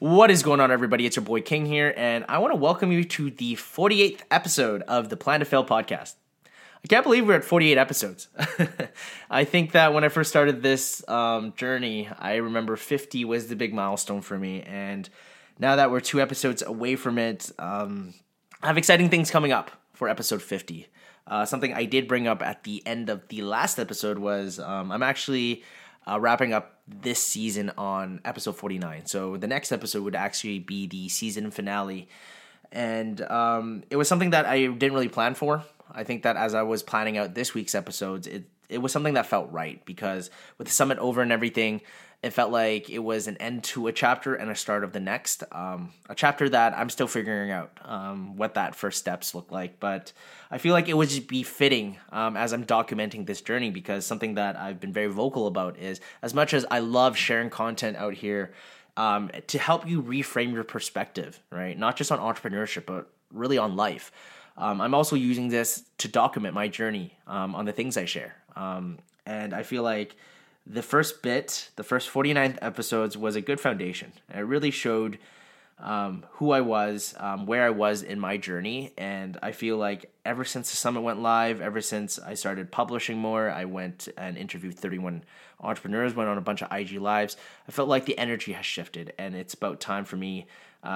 What is going on, everybody? It's your boy King here, and I want to welcome you to the 48th episode of the Plan to Fail podcast. I can't believe we're at 48 episodes. I think that when I first started this journey, I remember 50 was the big milestone for me, and now that we're 2 episodes away from it, I have exciting things coming up for episode 50. Something I did bring up at the end of the last episode was I'm actually wrapping up this season on episode 49. So the next episode would actually be the season finale. And it was something that I didn't really plan for. I think that as I was planning out this week's episodes, it was something that felt right because with the summit over and everything, it felt like it was an end to a chapter and a start of the next. A chapter that I'm still figuring out what that first steps look like. But I feel like it would just be fitting as I'm documenting this journey because something that I've been very vocal about is as much as I love sharing content out here to help you reframe your perspective, right? Not just on entrepreneurship, but really on life. I'm also using this to document my journey on the things I share. And I feel like the first 49th episodes was a good foundation. It really showed who I was, where I was in my journey. And I feel like ever since the summit went live, ever since I started publishing more, I went and interviewed 31 entrepreneurs, went on a bunch of IG lives. I felt like the energy has shifted and it's about time for me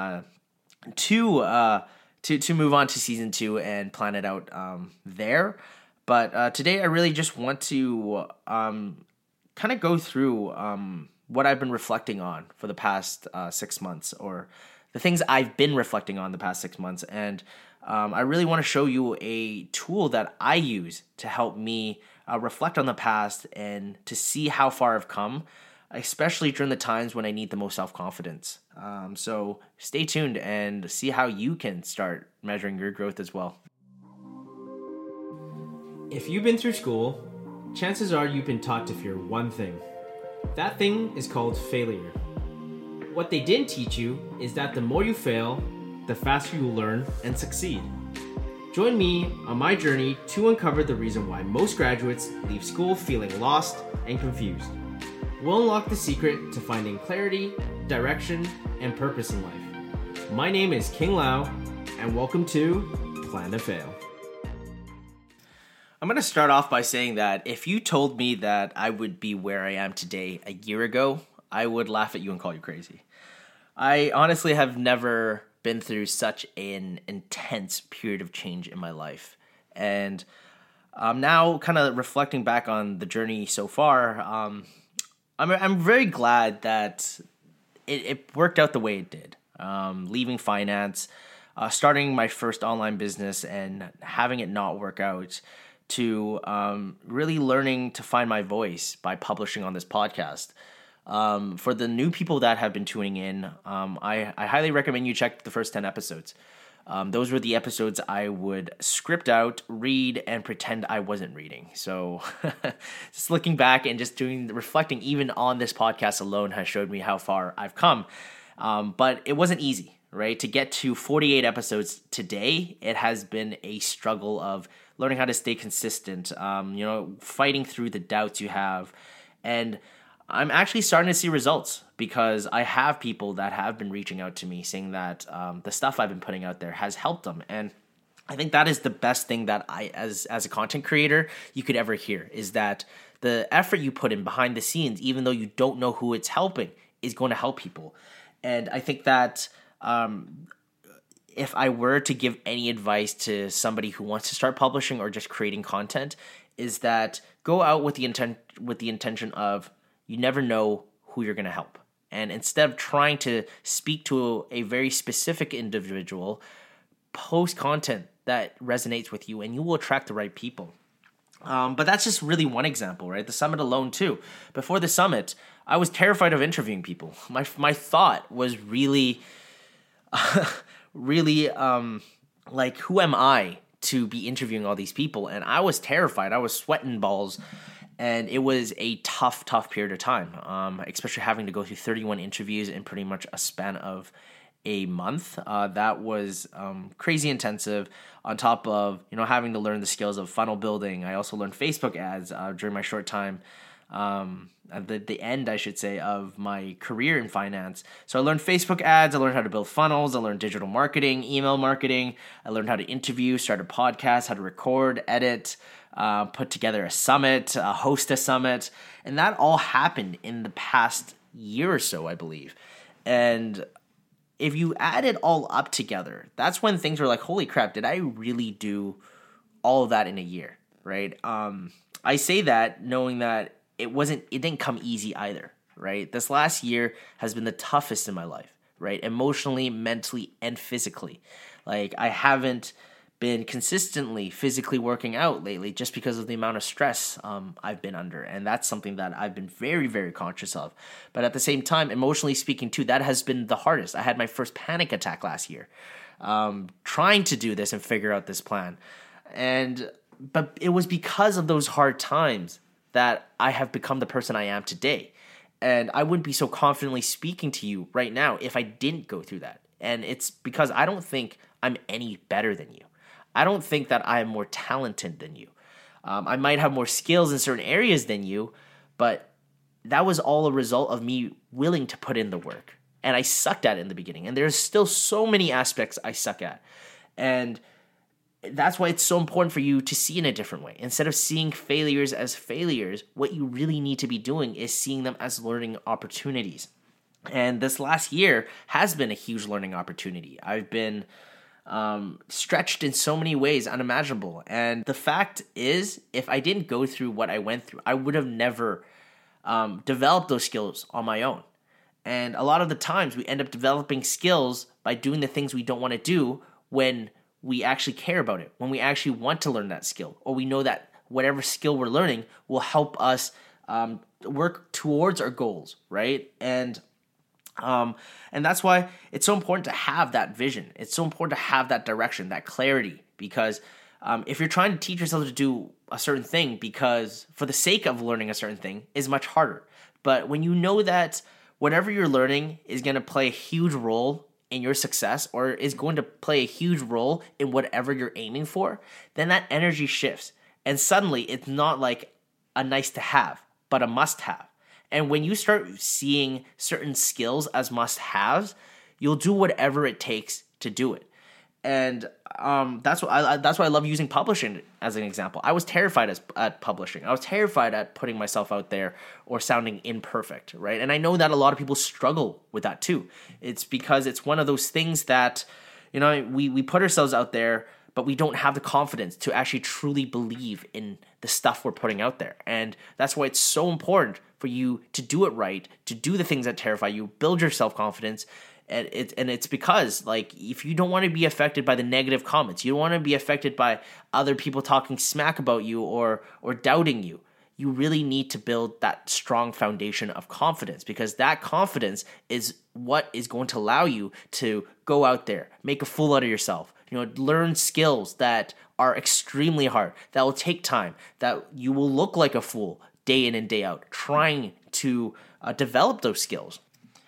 to move on to season 2 and plan it out there. But today I really just want to kind of go through what I've been reflecting on for the past 6 months, or the things I've been reflecting on the past 6 months. And I really want to show you a tool that I use to help me reflect on the past and to see how far I've come, especially during the times when I need the most self-confidence. So stay tuned and see how you can start measuring your growth as well. If you've been through school, chances are you've been taught to fear one thing. That thing is called failure. What they didn't teach you is that the more you fail, the faster you learn and succeed. Join me on my journey to uncover the reason why most graduates leave school feeling lost and confused. We'll unlock the secret to finding clarity, direction, and purpose in life. My name is King Lau, and welcome to Plan to Fail. I'm going to start off by saying that if you told me that I would be where I am today a year ago, I would laugh at you and call you crazy. I honestly have never been through such an intense period of change in my life. And now kind of reflecting back on the journey so far, I'm very glad that it worked out the way it did. Leaving finance, starting my first online business and having it not work out, to really learning to find my voice by publishing on this podcast. For the new people that have been tuning in, I highly recommend you check the first 10 episodes. Those were the episodes I would script out, read, and pretend I wasn't reading. So just looking back and just reflecting even on this podcast alone has showed me how far I've come. But it wasn't easy, right? To get to 48 episodes today, it has been a struggle of learning how to stay consistent, fighting through the doubts you have. And I'm actually starting to see results because I have people that have been reaching out to me saying that the stuff I've been putting out there has helped them. And I think that is the best thing that I, as a content creator, you could ever hear, is that the effort you put in behind the scenes, even though you don't know who it's helping, is going to help people. And I think that if I were to give any advice to somebody who wants to start publishing or just creating content, is that go out with the intention of you never know who you're going to help. And instead of trying to speak to a very specific individual, post content that resonates with you and you will attract the right people. But that's just really one example, right? The summit alone too. Before the summit, I was terrified of interviewing people. My thought was really, like, who am I to be interviewing all these people? And I was terrified. I was sweating balls. And it was a tough period of time, especially having to go through 31 interviews in pretty much a span of a month. That was crazy intensive, on top of having to learn the skills of funnel building. I also learned Facebook ads during my short time at the end, I should say, of my career in finance. So I learned Facebook ads, I learned how to build funnels, I learned digital marketing, email marketing, I learned how to interview, start a podcast, how to record, edit, put together a summit, host a summit, and that all happened in the past year or so, I believe. And if you add it all up together, that's when things were like, holy crap, did I really do all of that in a year, right? I say that knowing that it didn't come easy either, right? This last year has been the toughest in my life, right? Emotionally, mentally, and physically. Like, I haven't been consistently physically working out lately just because of the amount of stress I've been under. And that's something that I've been very, very conscious of. But at the same time, emotionally speaking too, that has been the hardest. I had my first panic attack last year, trying to do this and figure out this plan. But it was because of those hard times that I have become the person I am today. And I wouldn't be so confidently speaking to you right now if I didn't go through that. And it's because I don't think I'm any better than you. I don't think that I am more talented than you. I might have more skills in certain areas than you, but that was all a result of me willing to put in the work. And I sucked at it in the beginning. And there's still so many aspects I suck at. And that's why it's so important for you to see in a different way. Instead of seeing failures as failures, what you really need to be doing is seeing them as learning opportunities. And this last year has been a huge learning opportunity. I've been stretched in so many ways unimaginable. And the fact is, if I didn't go through what I went through, I would have never developed those skills on my own. And a lot of the times we end up developing skills by doing the things we don't want to do when we actually care about it, when we actually want to learn that skill, or we know that whatever skill we're learning will help us work towards our goals, right? And that's why it's so important to have that vision. It's so important to have that direction, that clarity, because if you're trying to teach yourself to do a certain thing because for the sake of learning a certain thing is much harder. But when you know that whatever you're learning is going to play a huge role in your success or is going to play a huge role in whatever you're aiming for, then that energy shifts. And suddenly it's not like a nice to have, but a must have. And when you start seeing certain skills as must haves, you'll do whatever it takes to do it. And that's why I love using publishing as an example. I was terrified at publishing. I was terrified at putting myself out there or sounding imperfect, right? And I know that a lot of people struggle with that too. It's because it's one of those things that, you know, we put ourselves out there, but we don't have the confidence to actually truly believe in the stuff we're putting out there. And that's why it's so important for you to do it right, to do the things that terrify you, build your self-confidence. And it's because, like, if you don't want to be affected by the negative comments, you don't want to be affected by other people talking smack about you or doubting you, you really need to build that strong foundation of confidence, because that confidence is what is going to allow you to go out there, make a fool out of yourself, you know, learn skills that are extremely hard, that will take time, that you will look like a fool day in and day out, trying to develop those skills.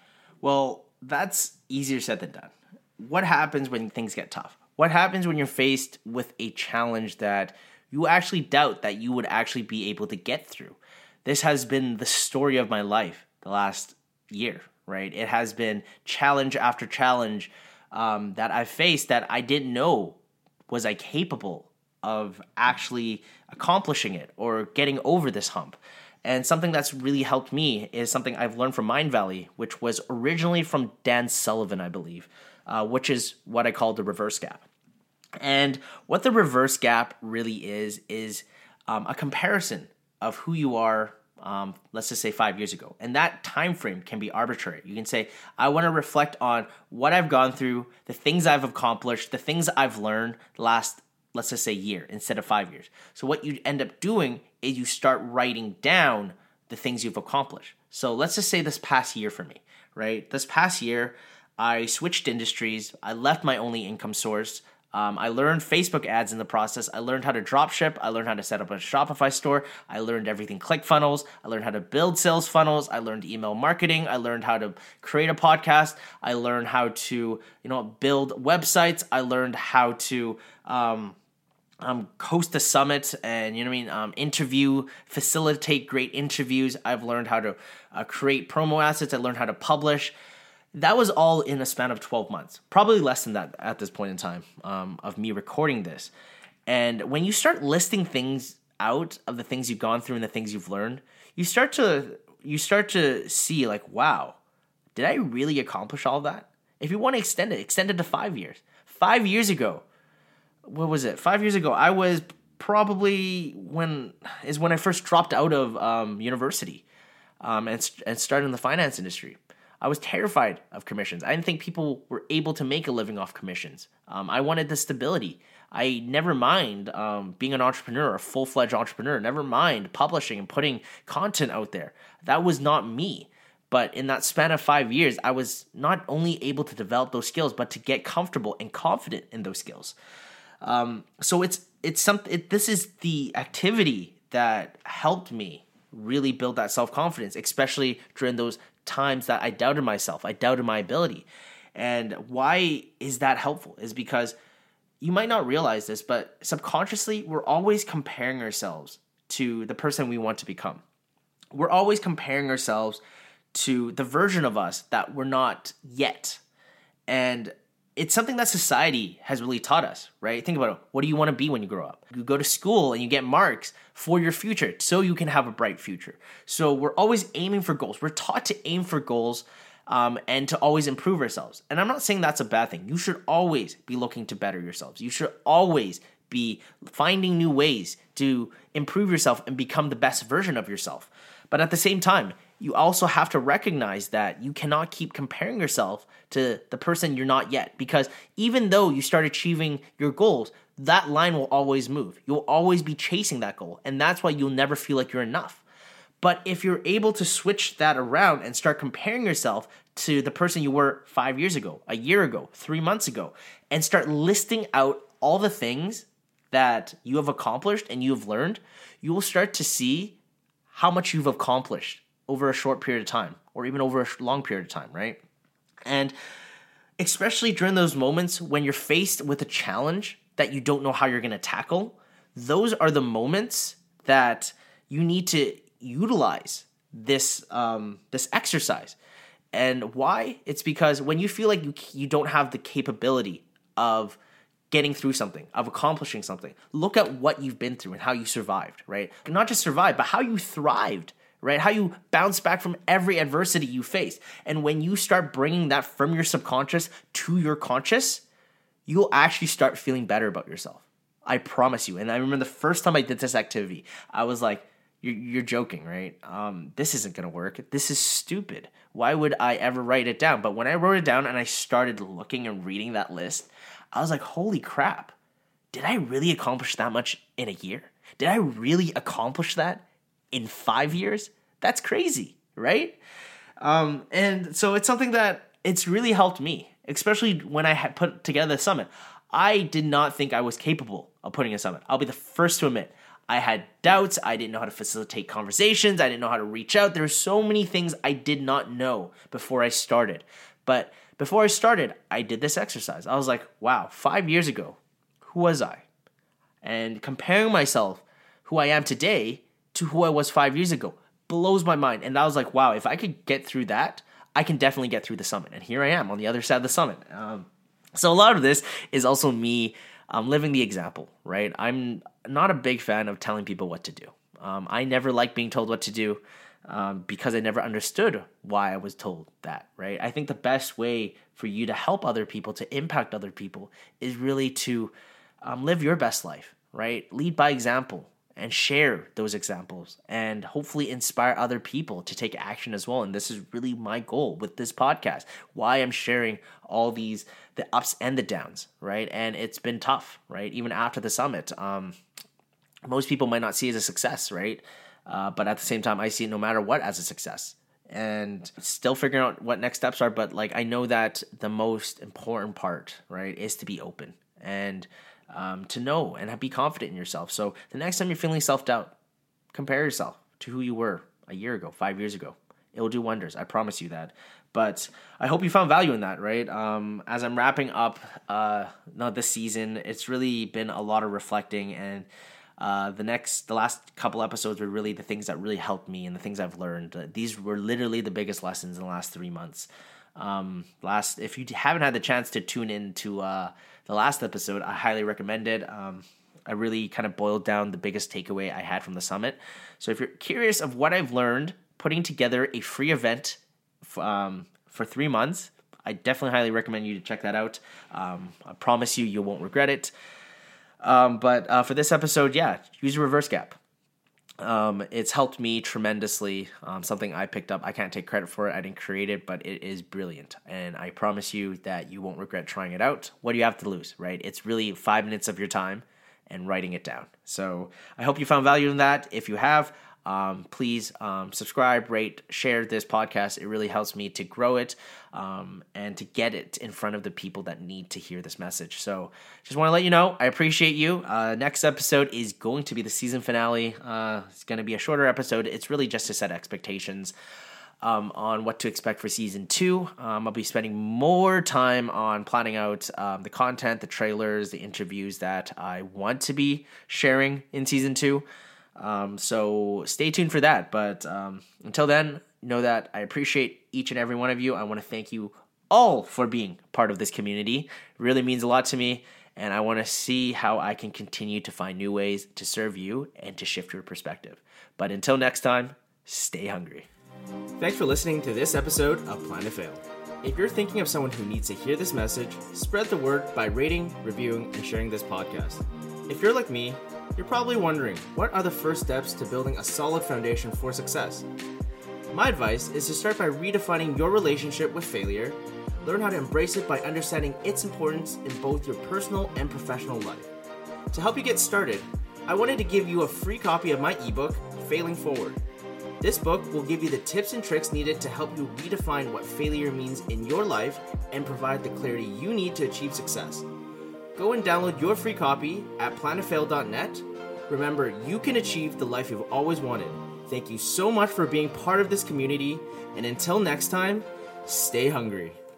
Well, that's easier said than done. What happens when things get tough? What happens when you're faced with a challenge that you actually doubt that you would actually be able to get through? This has been the story of my life the last year, right? It has been challenge after challenge that I've faced that I didn't know was I capable of actually accomplishing it or getting over this hump. And something that's really helped me is something I've learned from Mindvalley, which was originally from Dan Sullivan, I believe, which is what I call the reverse gap. And what the reverse gap really is a comparison of who you are, let's just say 5 years ago. And that time frame can be arbitrary. You can say, I want to reflect on what I've gone through, the things I've accomplished, the things I've learned the last, let's just say, year instead of 5 years. So what you end up doing is you start writing down the things you've accomplished. So let's just say this past year for me, right? This past year, I switched industries. I left my only income source. I learned Facebook ads in the process. I learned how to drop ship. I learned how to set up a Shopify store. I learned everything ClickFunnels. I learned how to build sales funnels. I learned email marketing. I learned how to create a podcast. I learned how to, build websites. I learned how to host a summit and, you know what I mean, facilitate great interviews. I've learned how to create promo assets. I learned how to publish. That was all in a span of 12 months, probably less than that at this point in time, of me recording this. And when you start listing things out of the things you've gone through and the things you've learned, you start to see like, wow, did I really accomplish all that? If you want to extend it to 5 years. 5 years ago, what was it? 5 years ago, I was probably when I first dropped out of university and started in the finance industry. I was terrified of commissions. I didn't think people were able to make a living off commissions. I wanted the stability. I never mind being an entrepreneur, a full-fledged entrepreneur. Never mind publishing and putting content out there. That was not me. But in that span of 5 years, I was not only able to develop those skills, but to get comfortable and confident in those skills. So this is the activity that helped me really build that self-confidence, especially during those times that I doubted myself, I doubted my ability. And why is that helpful? Is because you might not realize this, but subconsciously, we're always comparing ourselves to the person we want to become. We're always comparing ourselves to the version of us that we're not yet. And it's something that society has really taught us, right? Think about it. What do you want to be when you grow up? You go to school and you get marks for your future so you can have a bright future. So we're always aiming for goals. We're taught to aim for goals and to always improve ourselves. And I'm not saying that's a bad thing. You should always be looking to better yourselves. You should always be finding new ways to improve yourself and become the best version of yourself. But at the same time, you also have to recognize that you cannot keep comparing yourself to the person you're not yet. Because even though you start achieving your goals, that line will always move. You'll always be chasing that goal. And that's why you'll never feel like you're enough. But if you're able to switch that around and start comparing yourself to the person you were 5 years ago, a year ago, 3 months ago, and start listing out all the things that you have accomplished and you have learned, you will start to see how much you've accomplished over a short period of time or even over a long period of time, right? And especially during those moments when you're faced with a challenge that you don't know how you're going to tackle, those are the moments that you need to utilize this exercise. And why? It's because when you feel like you don't have the capability of getting through something, of accomplishing something, look at what you've been through and how you survived, right? Not just survived, but how you thrived, right? How you bounce back from every adversity you faced. And when you start bringing that from your subconscious to your conscious, you'll actually start feeling better about yourself. I promise you. And I remember the first time I did this activity, I was like, you're joking, right? This isn't going to work. This is stupid. Why would I ever write it down? But when I wrote it down and I started looking and reading that list, I was like, holy crap. Did I really accomplish that much in a year? Did I really accomplish that in 5 years? That's crazy, right? And so it's something that it's really helped me, especially when I had put together the summit. I did not think I was capable of putting a summit. I'll be the first to admit. I had doubts. I didn't know how to facilitate conversations. I didn't know how to reach out. There were so many things I did not know before I started. But before I started, I did this exercise. I was like, wow, 5 years ago, who was I? And comparing myself, who I am today, to who I was 5 years ago blows my mind. And I was like, wow, if I could get through that, I can definitely get through the summit. And here I am on the other side of the summit. So a lot of this is also me living the example, right? I'm not a big fan of telling people what to do. I never liked being told what to do because I never understood why I was told that, right? I think the best way for you to help other people, to impact other people, is really to live your best life, right? Lead by example and share those examples and hopefully inspire other people to take action as well. And this is really my goal with this podcast, why I'm sharing all these, the ups and the downs, right? And it's been tough, right? Even after the summit, most people might not see it as a success, right? But at the same time, I see it no matter what as a success. And still figuring out what next steps are. But like, I know that the most important part, right, is to be open and to know and be confident in yourself. So the next time you're feeling self-doubt, compare yourself to who you were a year ago, 5 years ago. It will do wonders. I promise you that. But I hope you found value in that, right? As I'm wrapping up this season, it's really been a lot of reflecting, and the last couple episodes were really the things that really helped me and the things I've learned. These were literally the biggest lessons in the last 3 months. If you haven't had the chance to tune in to the last episode, I highly recommend it. I really kind of boiled down the biggest takeaway I had from the summit. So if you're curious of what I've learned putting together a free event for 3 months, I definitely highly recommend you to check that out. I promise you won't regret it. But for this episode, use a reverse gap. It's helped me tremendously. Something I picked up. I can't take credit for it. I didn't create it, but it is brilliant. And I promise you that you won't regret trying it out. What do you have to lose, right? It's really 5 minutes of your time and writing it down. So I hope you found value in that. If you have, please subscribe, rate, share this podcast. It really helps me to grow it and to get it in front of the people that need to hear this message. So just want to let you know, I appreciate you. Next episode is going to be the season finale. It's going to be a shorter episode. It's really just to set expectations on what to expect for season 2. I'll be spending more time on planning out the content, the trailers, the interviews that I want to be sharing in season 2. So stay tuned for that. But until then, know that I appreciate each and every one of you. I want to thank you all for being part of this community. It really means a lot to me. And I want to see how I can continue to find new ways to serve you and to shift your perspective. But until next time, stay hungry. Thanks for listening to this episode of Plan to Fail. If you're thinking of someone who needs to hear this message, spread the word by rating, reviewing, and sharing this podcast. If you're like me, you're probably wondering, what are the first steps to building a solid foundation for success? My advice is to start by redefining your relationship with failure, learn how to embrace it by understanding its importance in both your personal and professional life. To help you get started, I wanted to give you a free copy of my ebook, Failing Forward. This book will give you the tips and tricks needed to help you redefine what failure means in your life and provide the clarity you need to achieve success. Go and download your free copy at plantofail.net. Remember, you can achieve the life you've always wanted. Thank you so much for being part of this community, and until next time, stay hungry.